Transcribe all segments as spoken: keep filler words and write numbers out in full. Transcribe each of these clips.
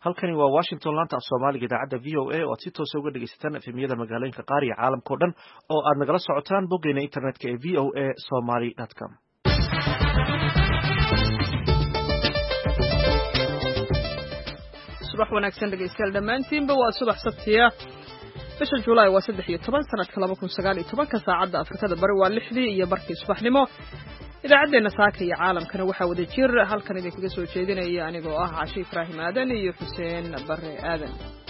halkani waa Washington laanta af Soomaaliga idaacadda V O A oo si toos ah uga dhageysataan efemyada magaalooyinka qaar iyo caalamka oo dhan oo aad nagala socotaan boggeena internetka ee v o a somali dot com. subax wanaagsan dhegeystayaal dhammaantiinba waa subax sabtiya bisha Juulaay waa saddex iyo toban sanadka laba kun sagaal iyo toban ka saacadda Afrikada Bari waa lixdii iyo barkii subaxnimo. idaacadeena saaka iyo caalamkana waxaa wada jir halkan idinkaga soo jeedinaya anigoo ah Caashi Ibraahim Aadan iyo Xuseen Barre Aadan.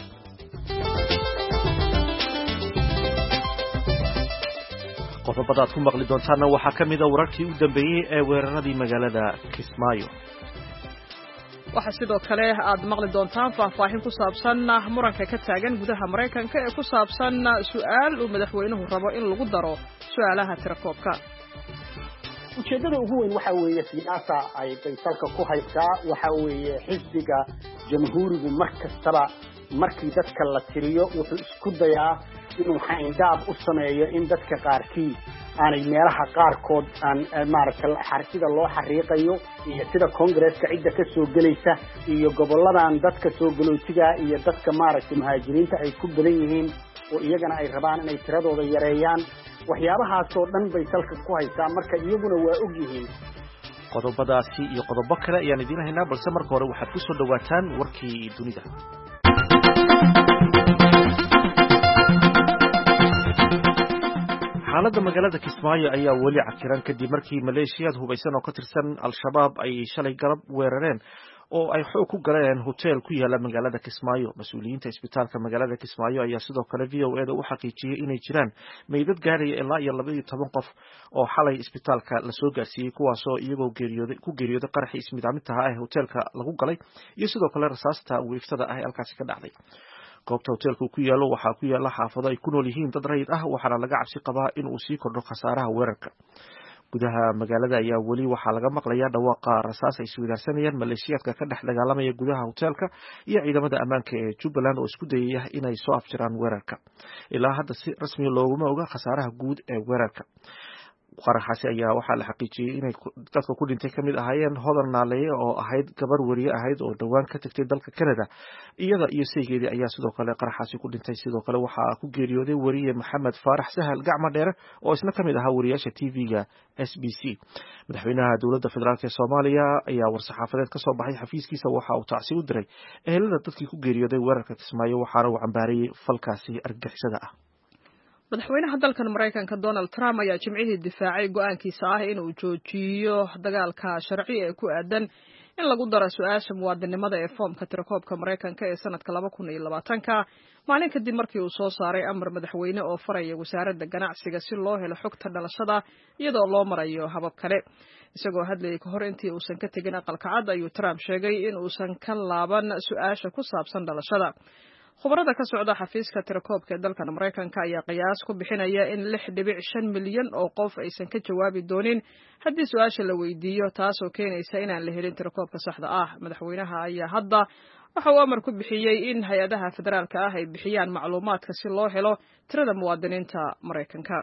qodobada aad ku maqli doontaana waxaa ka mid ah wararkii u dambeeyay ee weeraradii magaalada Kismaayo. waxaa sidoo kale aad maqli doontaan faahfaahin ku saabsan muranka ka taagan gudaha Mareykanka ee ku saabsan su'aal uu madaxweynuhu rabo in lagu daro su'aalaha tirakoobka. ujeedada ugu weyn waxa weeye siyaasa ay baytalka ku haysaa waxa weeye xisbiga jamhuurigu markastaba markii dadka la tiriyo wuxuu isku dayaa inuu xayndaab u sameeyo in dadka qaarkii aanay meelaha qaarkood aan maaragtay xarsida loo xariiqayo iyo sida Congress-ka cidda ka soo galaysa iyo goboladan dadka soo galootiga iyo dadka maaragtay muhaajiriinta ay ku badan yihiin oo iyagana ay rabaan inay tiradooda yareeyaan waxyaabahaas oo dhan bay salka ku haysaa marka iyaguna waa og yihiin. qodobadaasi iyo qodobo kale ayaan idin haynaa balse marka hore waxaad ku soo dhawaataan warkii dunida. xaaladda magaalada Kismaayo ayaa weli cakiran kadib markii maleeshiyad hubeysan oo ka tirsan Al-Shabaab ay shalay galab weerareen oo ay xoog ku galeen hotel ku yaala magaalada Kismaayo. mas'uuliyiinta isbitaalka magaalada Kismaayo ayaa sidoo kale V O A da u xaqiijiyay inay jiraan meydad gaaraya ilaa iyo laba iyo toban qof oo xalay isbitaalka la soo gaarsiiyay kuwaas oo iyagoo geeriyooday ku geeriyooday qaraxii ismidaaminta ah ee hotelka lagu galay iyo sidoo kale rasaasta wiiftada ah ee halkaasi ka dhacday. goobta hotelku ku yaalo waxaa ku yaala xaafado ay ku nool yihiin dad rayid ah waxaana laga cabsi qabaa in uu sii kordho khasaaraha weerarka. gudaha magaalada ayaa weli waxaa laga maqlayaa dhawaaqa rasaas ay isweydaarsanayaan maleeshiyaadka ka dhex dagaalamaya gudaha hotelka iyo ciidamada ammaanka ee Jubbaland oo isku dayaya inay soo afjaraan weerarka. ilaa hadda si rasmi looguma oga khasaaraha guud ee weerarka. qaraxaasi ayaa waxaa la xaqiijiyay inay dadka ku dhintay ka mid ahaayeen Hodan Naaleeye oo ahayd gabar wariye ahayd oo dhawaan ka tagtay dalka Canada. iyada iyo saygeedii ayaa sidoo kale qaraxaasi ku dhintay. sidoo kale waxaa ku geeriyooday wariye Maxamed Faarax Sahal Gacma Dheere oo isna ka mid ahaa wariyaasha T V-ga S B C. madaxweynaha dowladda federaalk ee Soomaaliya ayaa war-saxaafadeed ka soo baxay xafiiskiisa waxa uu tacsi u diray ehelada dadkii ku geeriyooday weerarka Kismaayo waxaana uu cambaarayay falkaasi argagixisada ah. madaxweynaha dalkan Mareykanka Donald Trump ayaa jimcihii difaacay go'aankiisa ah inuu joojiyo dagaalka sharci ee ku aadan in lagu daro su'aasha muwaadinimada ee foomka tirakoobka Mareykanka ee sanadka laba kun iyo labaatanka maalin kadib markii uu soo saaray amar madaxweyne oo faraya wasaaradda ganacsiga si loo helo xogta dhalashada iyadoo loo marayo habab kale. isagoo hadlayay ka hor intii uusan ka tegin aqalka cad ayuu Trump sheegay in uusan ka laaban su'aasha ku saabsan dhalashada. khubarada ka socda xafiiska tirakoobka ee dalkan Mareykanka ayaa qiyaas ku bixinaya in lix dhibic shan milyan oo qof aysan ka jawaabi doonin haddii su'aasha la weydiiyo taasoo keenaysa inaan la helin tirakoobka saxda ah. madaxweynaha ayaa hadda waxa uu amar ku bixiyay in hay-adaha federaalka ah ay bixiyaan macluumaadka si loo helo tirada muwaadiniinta Mareykanka.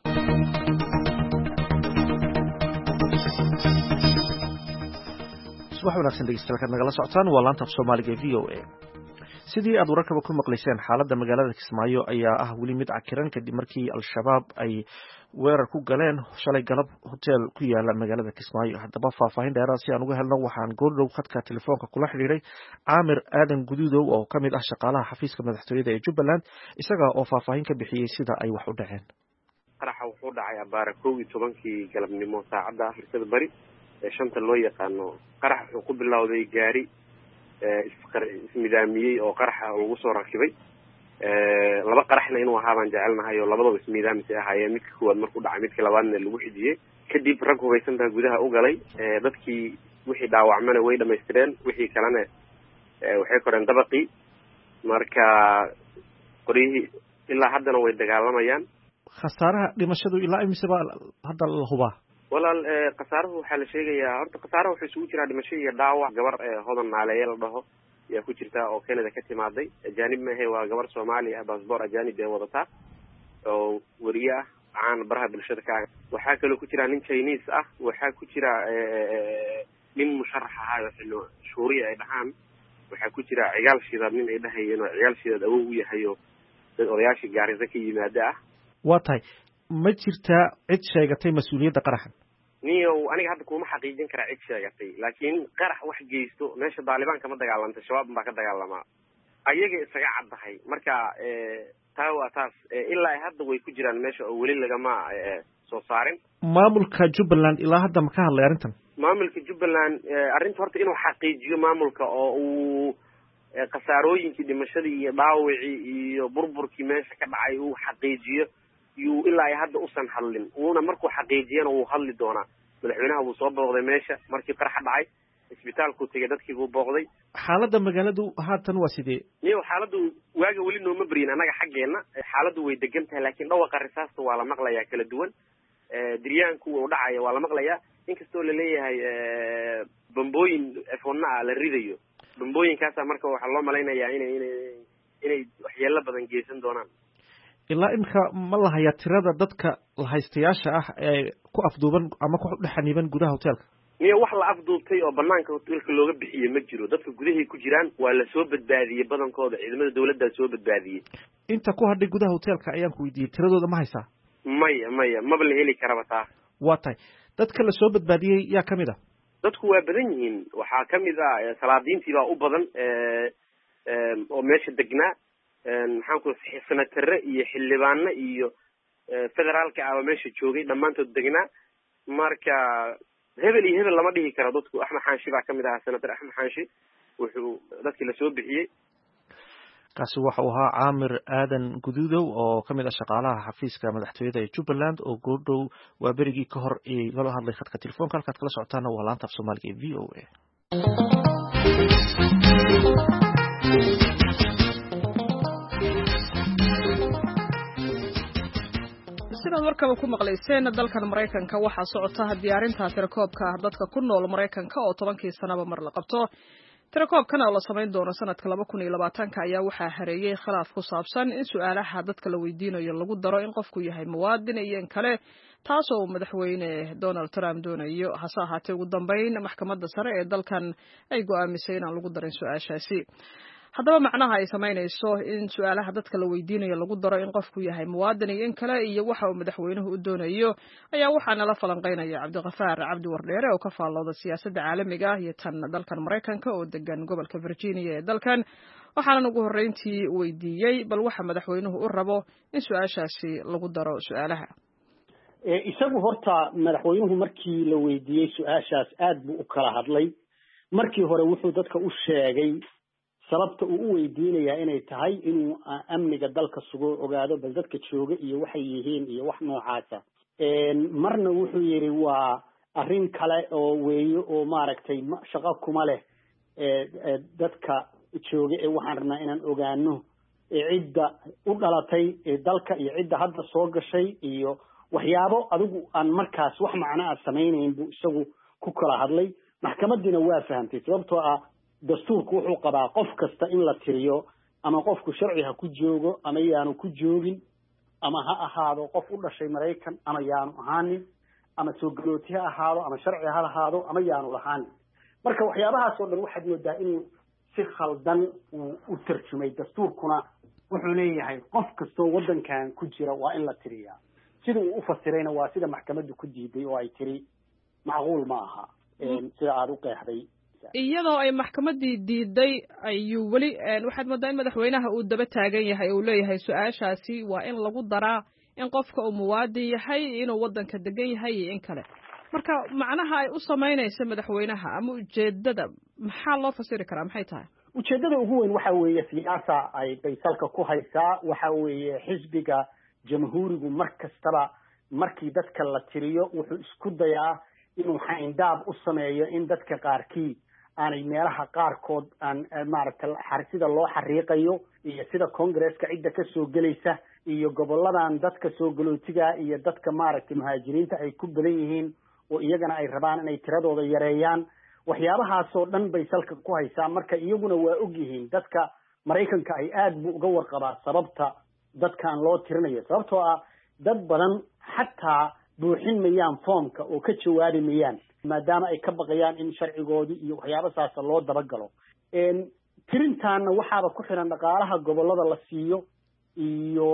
subax wanaagsan dhegeystayaal nagala socotaan waa laanta af Soomaaliga ee V O A. sidii aad wararkaba ku maqlayseen xaaladda magaalada Kismaayo ayaa ah weli mid cakiran kadib markii Al-Shabaab ay weerar ku galeen shalay galab hotel ku yaala magaalada Kismaayo. haddaba faahfaahin dheeraad si aan uga helno waxaan goordhow khadka telefoonka kula xiriiray Caamir Aadan Guduudow oo ka mid ah shaqaalaha xafiiska madaxtooyada ee Jubbaland isaga oo faahfaahin ka bixiyay sida ay wax u dhaceen. qaraxa wuxuu dhacay abaara kow iyo tobankii galabnimo saacadda Afrikada Bari ee shanta loo yaqaano. qarax wuxuu ku bilowday gaari ismidaamiyey oo qaraxa ugu soo rakibay laba qaraxna inuu ahaa baan jecelnahay oo labadaba ismidaamisi ahaayeen. midka koowaad markuu dhacay midka labaadna lagu xijiyey kadib rag hubeysan baa gudaha u galay. dadkii wixii dhaawacmana way dhamaystireen wixii kalena waxay koreen dabaqii marka qorihii ilaa haddana way dagaalamayaan. khasaaraha dhimashadu ilaa imise baa hadda la hubaa? walaal khasaaruhu waxaa la sheegayaa horta khasaaraha wuxuu isugu jiraa dhimasho iyo dhaawac. gabar Hodan Naaleeye la dhaho ayaa ku jirta oo Canada ka timaaday. ajaanib maahe waa gabar Soomaali ah baasboor ajaanib ay wadataa oo wariye ah caan baraha bulshada ka ah. waxaa kaloo ku jira nin Chinese ah. waxaa ku jira nin musharax ah oo xillo shuuriye ay dhahaan waxaa ku jira cigaal shidaad nin ay dhahayeen oo cigaal shidaad awow u yahay oo dad odayaashii gaarisa ka yimaada ah. waa tahay ma jirtaa cid sheegatay mas-uuliyadda qaraxan? niyow aniga hadda kuma xaqiijin karaa cid sheegatay, laakiin qarax wax geysto meesha Taliban kama dagaalanta, shabaab baa ka dagaalamaa, ayaga isaga caddahay. marka taa waa taas, ilaa hadda way ku jiraan meesha oo weli lagama soo saarin. maamulka Jubbaland ilaa hadda ma ka hadlay arrintan? maamulka Jubbaland arrinta horta inuu xaqiijiyo maamulka oo uu qasaarooyinkii dhimashadii iyo dhaawacii iyo burburkii meesha ka dhacay uu xaqiijiyo yuu ilaa hadda usan hadlin. uuna markuu xaqiijiyana wuu hadli doonaa. madaxweynaha wuu soo booqday meesha markii qaraxa dhacay, isbitaalku tegay, dadkii buu booqday. xaaladda magaaladu haatan waa sidee? niyo xaaladdu waaga weli nooma beriyin annaga xaggeena, xaaladdu way degan tahay, laakiin dhawaqa risaasta waa la maqlayaa kala duwan. diryaanku uu dhacaya waa la maqlayaa, inkastoo la leeyahay bambooyin efoonna ah la ridayo. bambooyinkaasa marka waxaa loo malaynayaa inay inay inay waxyeelo badan geysan doonaan. ilaa imika ma la hayaa tirada dadka lahaystayaasha ah ee ku afduuban ama ku dhexaniiban gudaha hoteelka? niyo wax la afduubtay oo banaanka hoteelka looga bixiyey ma jiro. dadka gudahay ku jiraan waa la soo badbaadiyey, badankooda ciidamada dawladda soo badbaadiyey. inta ku hadhay gudaha hoteelka ayaan ku weydiiyey, tiradooda ma haysaa? maya maya maba la heli karaba taa. waa tahay dadka la soo badbaadiyey yaa ka mid ah? dadku waa badan yihiin. waxaa ka mid ah salaadiintii baa u badan oo meesha degnaa, maxaan ku senatare iyo xildhibaano iyo federaalka ah meesha joogay, dhammaantood degnaa. marka hebel iyo hebel lama dhihi karo. dadku Axmed Xaanshi baa kamid ahaa, senator Axmed Xaanshi wuxuu dadkii la soo bixiyey. kaasi waxa uu ahaa Caamir Aadan Guduudow oo kamid ah shaqaalaha xafiiska madaxtooyada ee Jubbaland oo goordhow waa berigii ka hor ee lala hadlay khadka telefoonka. halkaad kala socotaana waa laanta af Soomaaliga ee V O A. sidaad warkaba ku maqlayseen, dalkan Mareykanka waxaa socota diyaarinta tirakoobka dadka ku nool Mareykanka oo tobankii sanaba mar la qabto. tirakoobkan oo la samayn doono sanadka laba kun iyo labaatanka ayaa waxaa hareeyay khilaaf ku saabsan in su'aalaha dadka la weydiinayo lagu daro in qofku yahay muwaadin iyo in kale, taasoo madaxweyne Donald Trump doonayo. hase ahaatee ugu dambeyn maxkamadda sare ee dalkan ay go'aamisay inaan lagu darin su'aashaasi. haddaba macnaha ay samaynayso in su'aalaha dadka la weydiinayo lagu daro in qofku yahay muwaadin iyo in kale iyo waxa uu madaxweynuhu u doonayo ayaa waxaa nala falanqeynaya Cabdiqafaar Cabdi Wardheere oo ka faallooda siyaasadda caalamiga ah iyo tan dalkan Mareykanka oo degan gobolka Virginia ee dalkan. waxaana ugu horreyntii weydiiyey bal waxa madaxweynuhu u rabo in su'aashaasi lagu daro su'aalaha. isagu horta madaxweynuhu markii la weydiiyey su'aashaas aad buu u kala hadlay. markii hore wuxuu dadka u sheegay sababta uu u weydiinayaa inay tahay inuu amniga dalka sugo, ogaado bal dadka jooga iyo waxay yihiin iyo wax noocaasa. marna wuxuu yidhi waa arrin kale oo weeyo oo maaragtay shaqo kuma leh dadka jooga ee waxaan rabnaa inaan ogaano cidda u dhalatay dalka iyo cidda hadda soo gashay iyo waxyaabo adigu aan markaas wax macno ah samaynayn buu isagu ku kala hadlay. maxkamadiina waa fahamtay, sababtoo ah dastuurku wuxuu qabaa qof kasta in la tiriyo, ama qofku sharci ha ku joogo ama yaanu ku joogin, ama ha ahaado qof u dhashay Maraykan ama yaanu ahaanin, ama soo galooti ha ahaado ama sharci ha lahaado ama yaanu lahaanin. marka waxyaabahaas oo dhan waxaad moodaa inuu si khaldan u tarjumay. dastuurkuna wuxuu leeyahay qof kastoo waddankan ku jira waa in la tiriyaa. sida uu u fasirayna waa sida maxkamaddu ku diiday oo ay tiri macquul ma aha sida aad u qeexday. iyadoo ay maxkamadii diiday ayuu weli waxaad moodaa in madaxweynaha uu daba taagan yahay uu leeyahay su'aashaasi waa in lagu daraa in qofka uu muwaadin yahay, inuu waddanka degan yahay iyo in kale. marka macnaha ay u samaynayso madaxweynaha ama ujeedada maxaa loo fasiri karaa, maxay tahay? ujeedada ugu weyn waxa weeye siyaasa ay baysalka ku haysaa. waxa weeye xisbiga jamhuurigu mar kastaba markii dadka la tiriyo wuxuu isku dayaa inuu xayndaab u sameeyo in dadka qaarkii aanay meelaha qaarkood aan maaragtay sida loo xariiqayo iyo sida Congress-ka cidda ka soo gelaysa iyo goboladan dadka soo galootiga iyo dadka maaragtay muhaajiriinta ay ku badan yihiin oo iyagana ay rabaan inay tiradooda yareeyaan. waxyaabahaas oo dhan bay salka ku haysaa. marka iyaguna waa og yihiin dadka Mareykanka ay aad buu uga warqabaa sababta dadkan loo tirinayo, sababtoo ah dad badan xataa buuxin mayaan foomka oo ka jawaabi mayaan maadaama ay ka baqayaan in sharcigoodii iyo waxyaabo saasa loo dabagalo. tirintaana waxaaba ku xiran dhaqaalaha gobollada la siiyo iyo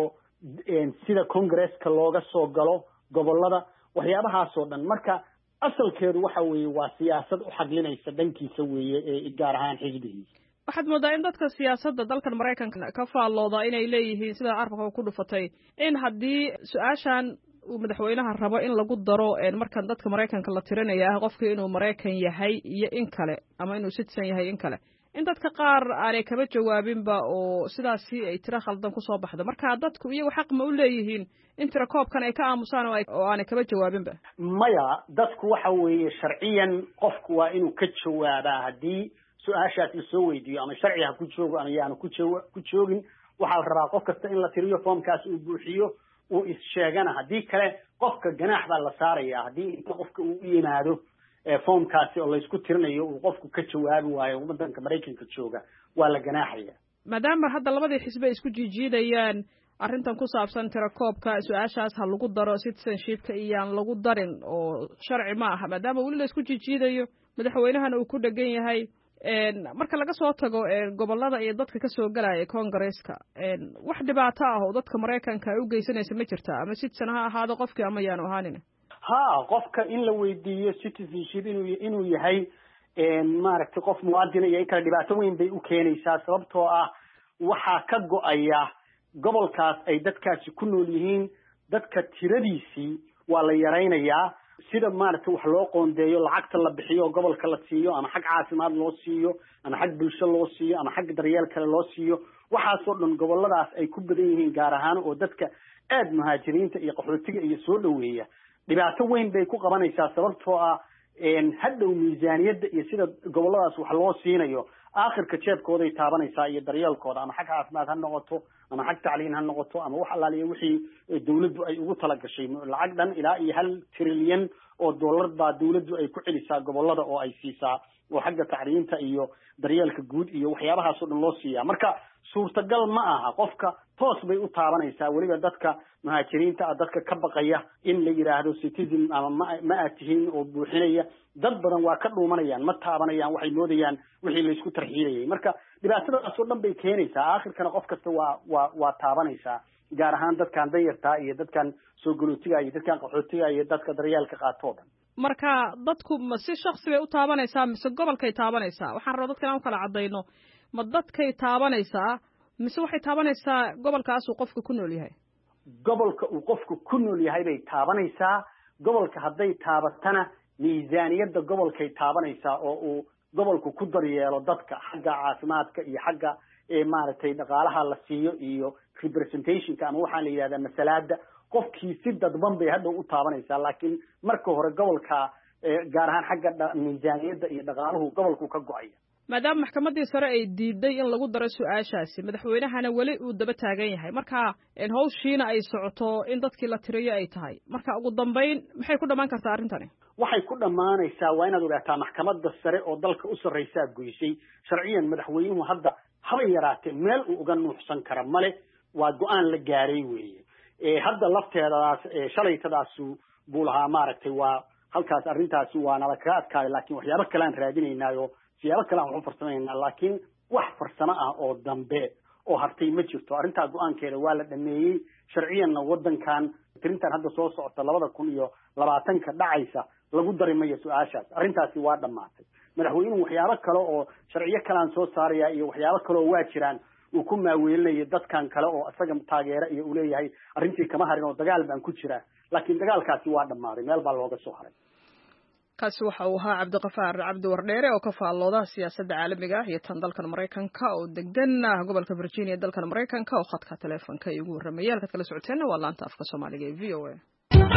sida congresska looga soo galo gobollada waxyaabahaasoo dhan marka asalkeedu waxa weeye waa siyaasad u xaglinaysa dhankiisa weeye ee gaar ahaan xisbigiisa waxaad moodaa in dadka siyaasadda dalkan maraykanka ka faallooda inay leeyihiin sida carabka ku dhufatay in haddii su-aashan uu madaxweynaha rabo in lagu daro markan dadka maraykanka la tirinaya ah qofkii inuu maraykan yahay iyo in kale ama inuu citizen yahay in kale in dadka qaar aanay kaba jawaabinba oo sidaasi ay tiro khaldan kusoo baxdo marka dadku iyagu xaq ma u leeyihiin in tiro koobkan ay ka aamusaan oo aanay kaba jawaabinba maya dadku waxa weeye sharciyan qofku waa inuu ka jawaabaa haddii su-aashaas lasoo weydiiyo ama sharci ha ku joogo ama yaanu ku jo ku joogin waxaa la rabaa qof kasta in la tiriyo foomkaas uu buuxiyo uu is-sheegana haddii kale qofka ganaax baa la saaraya haddii inta qofka uu u yimaado foomkaasi oo laysku tirinayo uu qofku ka jawaabi waayo waddanka maraykanka jooga waa la ganaaxaya maadaama hadda labadii xisbe isku jiijiidayaan arrintan ku saabsan tirakoobka su-aashaas ha lagu daro citizenshipka iyaan lagu darin oo sharci ma aha maadaama weli la isku jiijiidayo madaxweynahana uu ku dhegan yahay marka laga soo tago gobollada iyo dadka kasoo galaya congresska wax dhibaato ah oo dadka maraykanka ay u geysanaysa ma jirta ama citizen ha ahaado qofkii ama yaanu ahaanin ha qofka in la weydiiyo citizenship inuu inuu yahay maaragtay qof muwaadina iyo in kale dhibaato weyn bay u keenaysaa sababtoo ah waxaa ka go-aya gobolkaas ay dadkaasi ku nool yihiin dadka tiradiisii waa la yaraynayaa sida maaragtay wax loo qoondeeyo lacagta la bixiyo oo gobolka la siiyo ama xag caafimaad loo siiyo ama xag bulsho loo siiyo ama xag daryeel kale loo siiyo waxaasoo dhan gobolladaas ay ku badan yihiin gaar ahaan oo dadka aad muhaajiriinta iyo qaxootiga iyo soo dhoweeya dhibaato weyn bay ku qabanaysaa sababtoo ah hadhow miisaaniyadda iyo sida gobolladaas wax loo siinayo aakhirka jeebkooday taabanaysaa iyo daryeelkooda ama xag caafimaad ha noqoto ama xag tacliin ha noqoto ama wax allaaliya wixii dawladdu ay ugu talagashay lacag dhan ilaa iyo hal trilyan oo dollar baa dawladdu ay ku celisaa gobollada oo ay siisaa oo xagga tacliinta iyo daryeelka guud iyo waxyaabahaasoo dhan loo siiyaa marka suurtagal ma aha qofka toos bay u taabanaysaa weliba dadka muhaajiriinta ah dadka ka baqaya in la yidhaahdo citizen ama ma ma aad tihiin oo buuxinaya dad badan waa ka dhuumanayaan ma taabanayaan waxay moodayaan wixii laysku tarxiilayay marka dhibaatadaasoo dhan bay keenaysaa aakhirkana qof kasta waa waa waa taabanaysaa gaar ahaan dadkan danyartaa iyo dadkan soo galootiga iyo dadkan qaxootiga iyo dadka daryeelka qaatoo dhan marka dadku ma si shaksi bay u taabanaysaa mise gobolkay taabanaysaa waxaan rabaa dadka inaan u kala caddayno ma dadkay taabanaysaa mise waxay taabanaysaa gobolkaasuu qofka ku nool yahay gobolka uu qofku ku nool yahay bay taabanaysaa gobolka hadday taabatana miisaaniyadda gobolkay taabanaysaa oo uu gobolku ku daryeelo dadka xagga caafimaadka iyo xagga maaragtay dhaqaalaha la siiyo iyo representationka ama waxaa la yidhahdaa masalaada qofkii si dadban bay hadhow u taabanaysaa laakiin marka hore gobolka gaar ahaan xagga miisaaniyadda iyo dhaqaaluhu gobolku ka go-aya maadaama maxkamaddii sare ay diiday in lagu daro su-aashaasi madaxweynahana weli uu daba taagan yahay marka hawshiina ay socoto in dadkii la tiriyo ay tahay marka ugu dambayn maxay ku dhammaan kartaa arrintani waxay ku dhammaanaysaa waa inaad ogaataa maxkamadda sare oo dalka u sarraysaa goysay sharciyan madaxweynuhu hadda habay yaraatee meel uu uga nuuxsan kara male waa go-aan la gaaray weeye hadda lafteedadaas shalaytadaasu buu lahaa maaragtay waa halkaas arrintaasi waa nala kaga adkaaday laakiin waxyaabo kale aan raadinaynaayo siyaabo kale aan waxu farsamaynaa laakiin wax farsamo ah oo dambe oo hartay ma jirto arrintaa go-aankeeda waa la dhameeyey sharciyanna waddankan tirintan hadda soo socota labada kun iyo labaatanka dhacaysa lagu dari mayo su-aashaas arrintaasi waa dhammaatay madaxweynuhu waxyaabo kale oo sharciyo kalean soo saaraya iyo waxyaabo kale oo waa jiraan uu ku maaweelinayo dadkan kale oo isaga taageera iyo uu leeyahay arrintii kama harin oo dagaal baan ku jiraa laakiin dagaalkaasi waa dhammaaday meel baa looga soo haray kaasi waxa uu ahaa cabdiqafaar cabdi wardheere oo ka faallooda siyaasadda caalamiga ah iyo tan dalkan maraykanka oo degan gobolka virginia dalkan maraykanka oo khadka taleefonka ay ugu warramayay halkaad kala socoteenna waa laanta afka soomaaliga ee v o a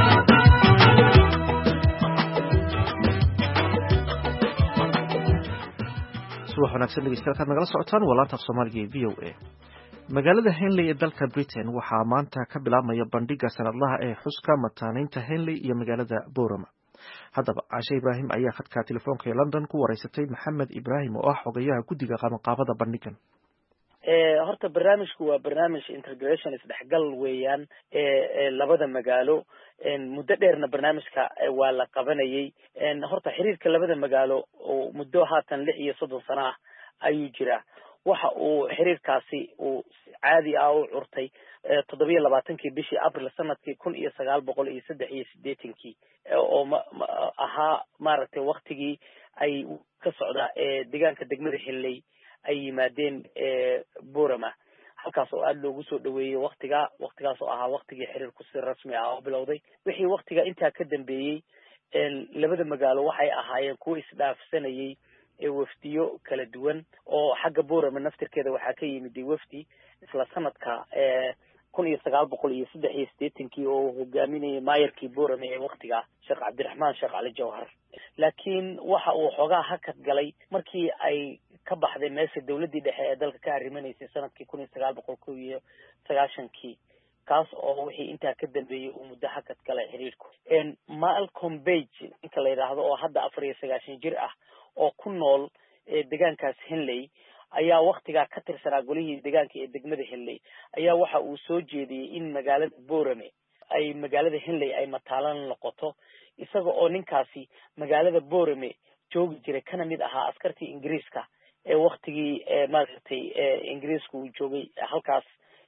subax wanaagsan dhegeystayaal kaad nagala socotaan waa laanta af soomaaliga ee v o a magaalada henley ee dalka britain waxaa maanta ka bilaabmaya bandhiga sanadlaha ee xuska mataanaynta henley iyo magaalada borama haddaba caashe ibraahim ayaa khadka telefoonka ee london ku wareysatay maxamed ibraahim oo ah xogayaha guddiga qabanqaabada bandhigan horta barnaamijku waa barnaamij integration isdhexgal weeyaan ee labada magaalo muddo dheerna barnaamijka waa la qabanayay horta xiriirka labada magaalo oo muddo haatan lix iyo soddon sano ah ayuu jiraa waxa uu xiriirkaasi uu caadi ah u curtay toddobiyo labaatankii bishii abril sanadkii kun iyo sagaal boqol iyo saddex iyo siddeetankii oo ahaa maaragtay waktigii ay ka socda deegaanka degmada Hilley ay yimaadeen Boorama halkaas oo aad loogu soo dhaweeyay waktiga waktigaas oo ahaa waktigii xiriirku si rasmi ah oo bilowday wixii waktiga intaa ka dambeeyay labada magaalo waxay ahaayeen kuwa isdhaafsanayay wafdiyo kala duwan oo xagga Boorama naftirkeeda waxaa ka yimid wafdi isla sanadka kun iyo sagaal boqol iyo saddex iyo siddeetankii oo hogaaminayay maayarkii Boorama ee waktiga Sheekh Cabdiraxmaan Sheekh Cali Jawhar laakiin waxa uu xogaa hakad galay markii ay ka baxday meesha dawladii dhexe ee dalka ka arrimaysay sanadkii kun iyo sagaal boqol kow iyo sagaashankii kaas oo wixii intaa ka dambeeyay uu muddo hakad galay xiriirku Malcolm Page inta la yiraahdo oo hadda afar iyo sagaashan jir ah oo ku nool deegaankaas Hilley ayaa waktigaa ka tirsanaa golihii deegaanka ee degmada Hilley ayaa waxa uu soo jeediyay in magaalada Boorama ay magaalada Hilley ay mataalan noqoto isaga oo ninkaasi magaalada Boorama joogi jiray kana mid ahaa askartii Ingiriiska ee waktigii maaragtay Ingiriisku uu joogay halkaas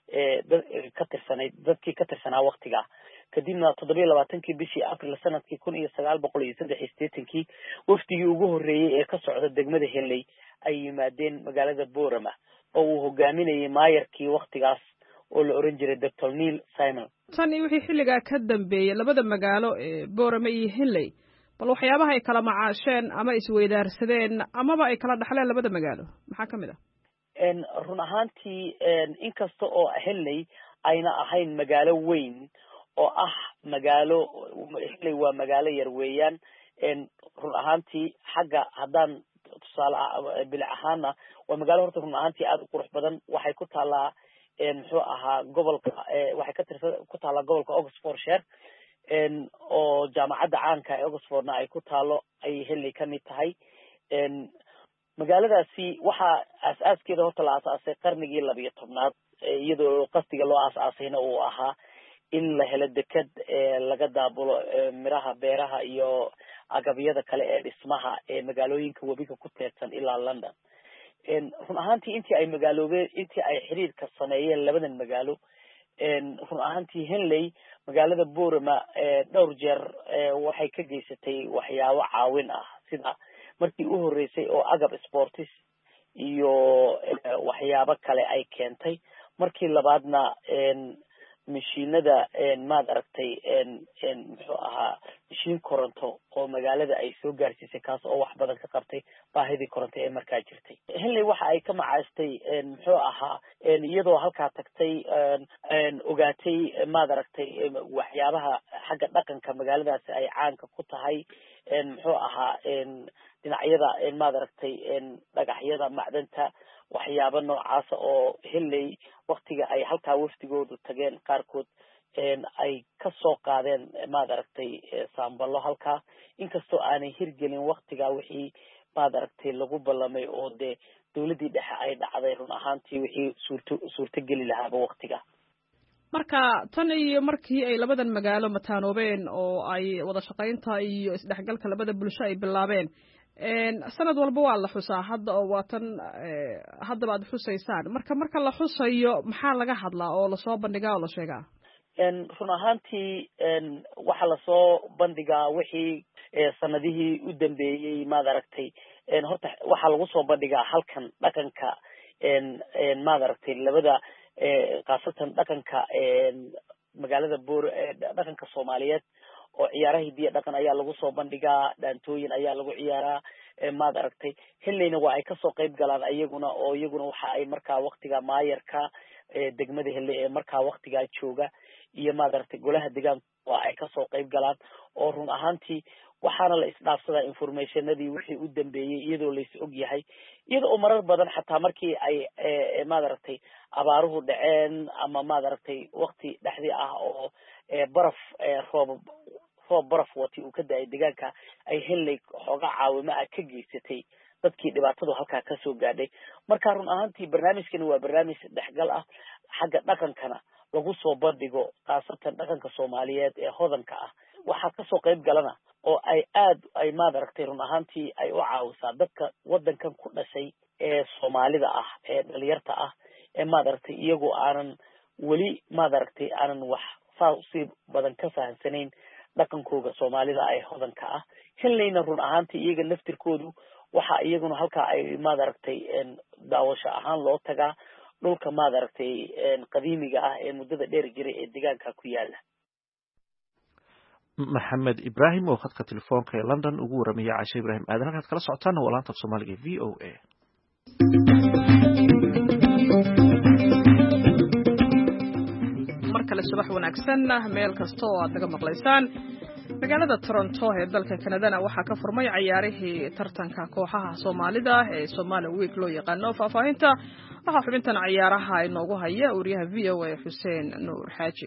ka tirsanay dadkii ka tirsanaa waktiga kadibna toddobiyo labaatankii bishii abril sanadkii kun iyo sagaal boqol iyo saddex iyo siddeetankii wafdigii ugu horreeyay ee ka socda degmada Hilley ay yimaadeen magaalada Boorama oo uu hogaaminayay maayarkii waktigaas oo la oran jiray Doctor Neil Simon tan iyo wixii xilligaa ka dambeeyay labada magaalo ee Boorama iyo Hilley bal waxyaabaha ay kala macaasheen ama isweydaarsadeen amaba ay kala dhaxleen labada magaalo maxaa ka mid ah run ahaantii inkasta oo Hilley ayna ahayn magaalo weyn oo ah magaalo Hilley waa magaalo yar weeyaan run ahaantii xagga haddaan tusaale bil ahaana waa magaalo horta run ahaantii aad u qurux badan waxay ku taalaa muxuu ahaa gobolka waxay ka tirsan ku taalaa gobolka Oxfordshire oo jaamacadda caanka ee Oxfordna ay ku taalo ay Hilley ka mid tahay magaaladaasi waxaa aas-aaskeeda horta la aasaasay qarnigii labiyo tobnaad iyadoo qasdiga loo aasaasayna uu ahaa in la helo deked laga daabulo miraha beeraha iyo agabyada kale ee dhismaha ee magaalooyinka webiga ku teedsan ilaa London run ahaantii intii ay magaaloobeen intii ay xiriirka sameeyeen labadan magaalo run ahaantii Hilley magaalada Boorama dhowr jeer waxay ka geysatay waxyaabo caawin ah sida markii u horeysay oo agab sports iyo waxyaabo kale ay keentay markii labaadna mashiinada maad aragtay muxuu ahaa mashiin koronto oo magaalada ay soo gaarsiisay kaas oo wax badan ka qabtay baahidii koronto ee markaa jirtay Hilley waxa ay ka macaastay muxuu ahaa iyadoo halkaa tagtay ogaatay maad aragtay waxyaabaha xagga dhaqanka magaaladaasi ay caanka ku tahay muxuu ahaa dhinacyada maad aragtay dhagaxyada macdanta waxyaabo noocaasa oo Hilley waktiga ay halkaa wafdigoodu tageen qaarkood ay ka soo qaadeen maad aragtay saambalo halkaa inkastoo aanay hirgelin waktigaa wixii maad aragtay lagu ballamay oo dee dawladdii dhexe ay dhacday run ahaantii wixii suurto suurtogeli lahaaba waktiga marka tan iyo markii ay labadan magaalo mataanoobeen oo ay wada shaqaynta iyo isdhexgalka labada bulsho ay bilaabeen sanad walba waa la xusaa hadda oo waa tan haddaba aad xusaysaan marka marka la xusayo maxaa laga hadlaa oo lasoo bandhigaa oo la sheegaa run ahaantii waxaa lasoo bandhigaa wixii sanadihii u dambeeyey maad aragtay horta waxaa lagu soo bandhigaa halkan dhaqanka maad aragtay labada khaasatan dhaqanka magaalada Boor dhaqanka Soomaaliyeed oo ciyaaraha hidiya dhaqan ayaa lagu soo bandhigaa dhaantooyin ayaa lagu ciyaaraa maad aragtay Hilleyna waa ay kasoo qayb galaan iyaguna oo iyaguna waxa ay markaa waktiga maayarka degmada Hilley ee markaa waktigaa jooga iyo maad aragtay golaha deegaanka waa ay kasoo qayb galaan oo run ahaantii waxaana la isdhaafsadaa informationadii wixii u dambeeyey iyadoo la is og yahay iyadoo marar badan xataa markii ay maad aragtay abaaruhu dhaceen ama maad aragtay wakti dhexdii ah oo baraf roob roob baraf wati uu ka daayay deegaanka ay Hilley xoogaa caawimo ah ka geysatay dadkii dhibaatadu halkaa ka soo gaadhay marka run ahaantii barnaamijkani waa barnaamij dhexgal ah xagga dhaqankana lagu soo bandhigo khaasatan dhaqanka Soomaaliyeed ee hodanka ah waxaa kasoo qayb galana oo ay aad ay maad aragtay run ahaantii ay u caawisaa dadka waddankan ku dhashay ee soomaalida ah ee dhalinyarta ah ee maad aragtay iyagoo aanan weli maad aragtay aanan wax saa si badan ka fahansanayn dhaqankooga soomaalida ay hodanka ah helnayna run ahaantii iyaga naftirkoodu waxa iyaguna halkaa ay maad aragtay daawasho ahaan loo tagaa dhulka maad aragtay qadiimiga ah ee muddada dheer jiray ee deegaanka ku yaala. maxamed ibraahim oo khadka telefoonka ee london ugu waramaya Caashe Ibraahim aadan halkaad kala socotaan waa laanta Soomaaliga v o a. markale subax wanaagsan meel kasta oo aad naga maqlaysaan. magaalada Toronto ee dalka Canada waxaa ka furmay ciyaarihii tartanka kooxaha Soomaalida ee Somali Week loo yaqaano. faahfaahinta waxa xubintan ciyaaraha inoogu haya wariyaha V O A Xuseen Nuur Xaaji.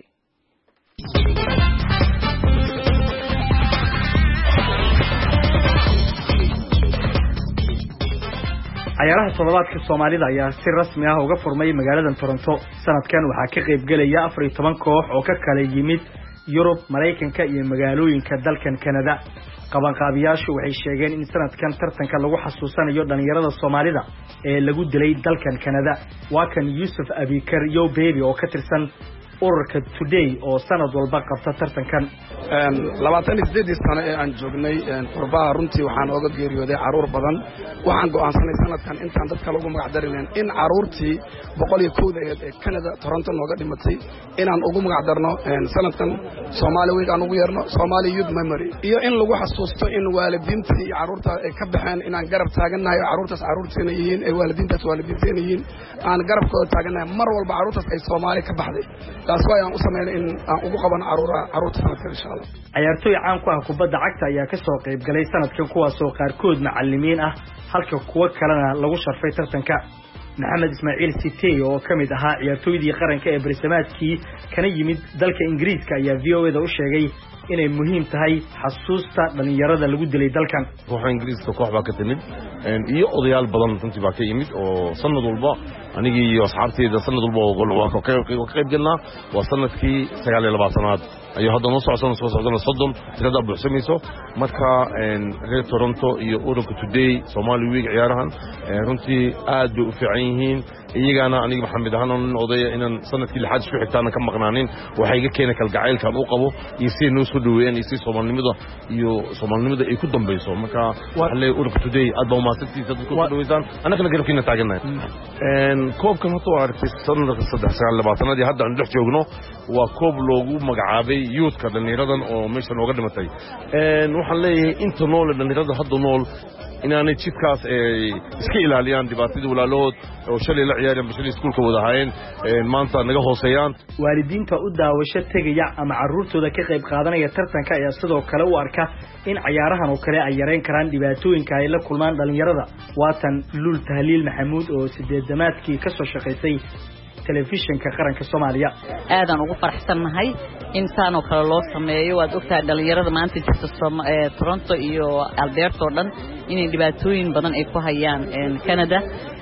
ciyaaraha toddobaadka Soomaalida ayaa si rasmi ah uga furmay magaalada Toronto. sanadkan waxaa ka qayb galaya afar iyo toban koox oo ka kala yimid Yurub, Mareykanka iyo magaalooyinka dalkan Canada. qabanqaabiyaashu waxay sheegeen in sanadkan tartanka lagu xasuusanayo dhalinyarada Soomaalida ee lagu dilay dalkan Canada. waa kan Yusuf Abikar Yo Baby oo ka tirsan ururka Today oo sanad walba qabta tartankan. een labaatan iyo siddeed sano ee aan joognay een qurbaha runtii waxaan oga geeriyooday caruur badan. waxaan go'aansanay sanadkan intaan dadka lagu magac darineen in caruurtii boqol iyo kow ee Canada Toronto nooga dhimatay inaan ugu magac darno een sanadkan Somali Week aan ugu yeerno Somali Youth Memory iyo in lagu xasuusto in waalidiintii iyo caruurta ay ka baxeen inaan garab taaganahay caruurtaas caruurteena yihiin ay waalidiintaas waalidiinteena yihiin aan garabkooda taaganahay mar walba caruurtaas ay Soomaali ka baxday. taas waa aan u sameeyay in aan ugu qaban caruura caruurta sanadkan insha Allah. ciyaartoy caan ku ah kubadda cagta ayaa ka soo qayb galay sanadkan kuwaas oo qaarkood macallimiin ah halka kuwa kalena lagu sharfay tartanka. maxamed ismaaciil Sitey oo kamid ahaa ciyaartoydii qaranka ee barsamaadkii kana yimid dalka Ingiriiska ayaa V O A da u sheegay inay muhiim tahay xasuusta dhalinyarada lagu dilay dalkan. kooxda Ingiriiska koox baa ka timid iyo odayaal badan runtii baa ka yimid oo sanad walba anigii iyo asxaabteyda sanad walba oo ka qayb galnaa waa sanadkii sagaal iyo labaatanaad ayuu hadda noo socon soo socdana soddon tirada buuxsamayso. marka reer Toronto iyo ururka Today Somali Week ciyaarahan runtii aad bay u fiican yihiin. iyagana aniga maxamed ahaan odaya inaan sanadkii lixaad isku xigtaana ka maqnaanin waxay iga keenay kalgacaylkan u qabo iyo si noo soo dhaweeyeen iyo si Soomaalinimada iyo Soomaalinimada ay ku dambayso. marka waxa la ururka Today aad baa maasatiisa dadku ku dhaweeyaan anagana garabkiina taaganahay. een koobkan hadda waa aragtay sanadka saddex sagaal labaatanaad ee hadda aan dhex joogno waa koob loogu magacaabay youthka dhalinyaradan oo meesha nooga dhimatay. een waxaan leeyahay inta nool dhalinyarada hadda nool inaanay jidkaas iska ilaaliyaan dhibaatadii walaalood oo shalay la ciyaareen bashir iskuulka wada hayeen maanta naga hooseeyaan. waalidiinta u daawasho tegaya ama caruurtooda ka qayb qaadanaya tartanka ayaa sidoo kale u arka in ciyaarahan oo kale ay yareyn karaan dhibaatooyinka ay la kulmaan dhalinyarada. waatan Lul Tahliil Maxamuud oo sideedamaadkii ka soo shaqeysay telefishinka qaranka Soomaaliya. aadan ugu faraxsanahay in saan oo kale loo sameeyo. waad ogtahay dhalinyarada maanta jirta Toronto iyo Alberta oo dhan inay dhibaatooyin badan ay ku hayaan Canada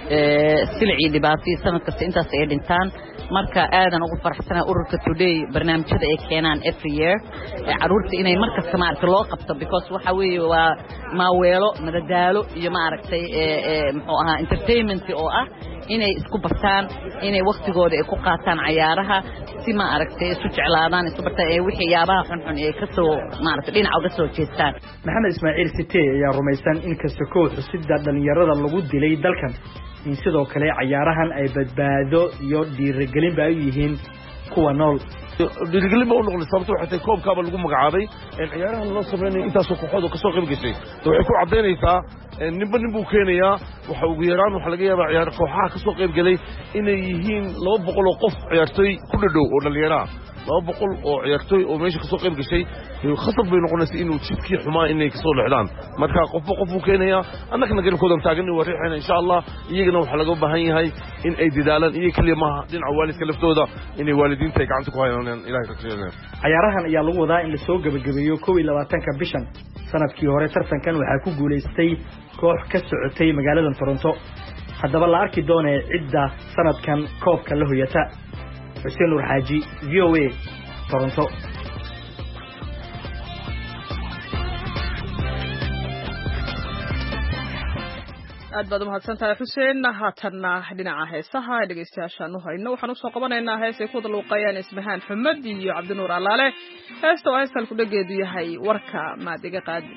ee silci dhibaatay sanad kasta intaas ay dhintaan. marka aadan ugu faraxsanahay ururka Today barnaamijyada ay keenaan every year caruurta inay markasta maaragtay loo qabto because waxa weeye waa maaweelo madadaalo iyo maaragtay ee muxuu ahaa entertainment oo ah inay isku bartaan inay waqtigooda ay ku qaataan ciyaaraha si ma aragtay isu jeclaadaan isu bartaan ee wixii yaabaha xun ee ka soo maaragtay dhinaca uga soo jeestaan. maxamed ismaaciil Sitey ayaa rumaysan in kasta kooxu sida dhalinyarada lagu dilay dalkan in sidoo kale ciyaarahan ay badbaado iyo dhiirigelin ba yihiin kuwa nool. dhiirigelin ba u noqday sababtoo waxay koobkaaba lagu magacaabay ciyaarahan loo sameeyay intaas kooxood oo ka soo qayb gashay waxay ku cadeynaysaa ninba nin buu keenayaa waxa ugu yaraan waxa laga yaabaa ciyaar kooxaha ka soo qayb galay inay yihiin laba boqol oo qof ciyaartoy ku dhadhow oo dhalinyaro laba boqol oo ciyaartoy oo meesha ka soo qayb gashay khasab bay noqonaysaa inuu jidkii xumaa inay ka soo leexdaan. marka qofba qof uu keenayaa annagana garabkoodan taagan waa riixayna insha Allah. iyagana waxa laga baahan yahay in ay dadaalaan iyo kaliya ma dhinaca waalidka laftooda inay waalidiinta ay gacanta ku hayaan ilaahay ka sheegaan. ciyaarahan ayaa lagu wadaa in la soo gabagabeeyo kow iyo labaatanka bishan. sanadkii hore tartankan waxaa ku guuleystay koox ka socotay magaalada Toronto. haddaba la arki doonaa cidda sanadkan koobka la hoyata. Xuseen Nuur Xaaji V O A Toronto. aad baad umahadsantahay xuseen. haatanna dhinaca heesaha dhegeystayaashaan u hayno waxaan usoo qabanaynaa hees ay ku wada luuqayaan ismahaan xumed iyo cabdinuur allaale. heesta oo heestan ku dhageedu yahay warka maadiga qaadi.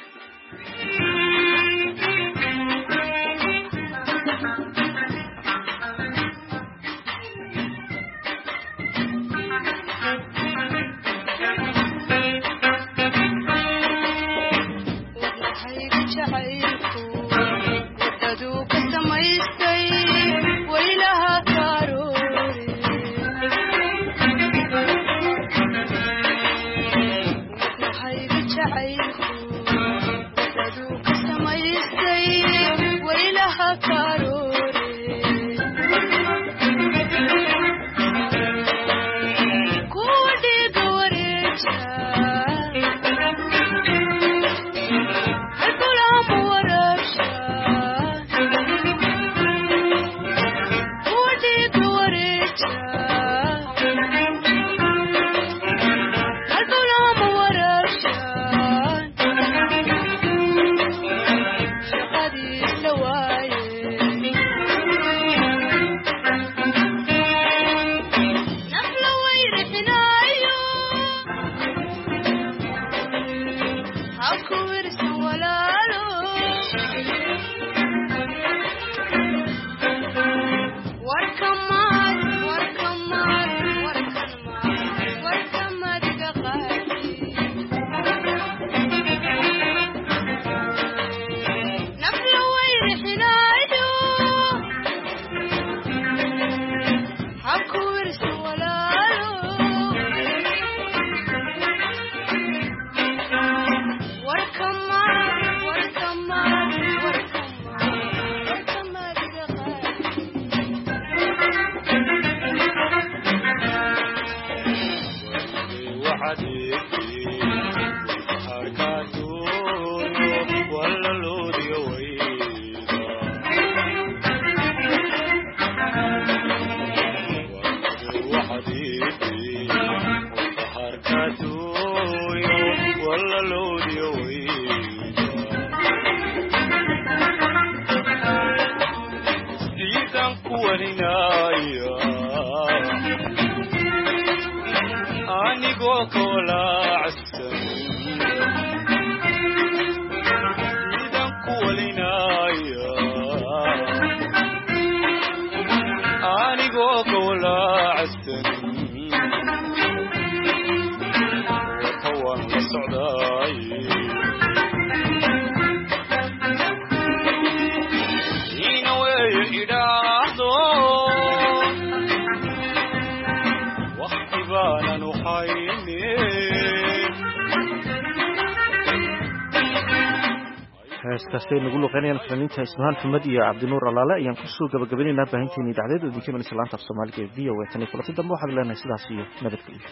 heestaasay nagu luuqeynayaan fanaaniinta ismahaan xumed iyo cabdinuur allaale ayaan kusoo gabagabaynaynaa baahinteeni idacdeed oo idinka imanaysa laanta af soomaaliga ee v o a tan iyo kulanti dambe waxaad leenahay sidaas iyo nabadgelyo.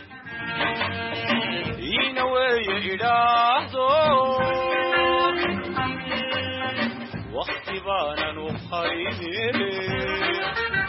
ina weeye idhaahdo waqti baanan u hayne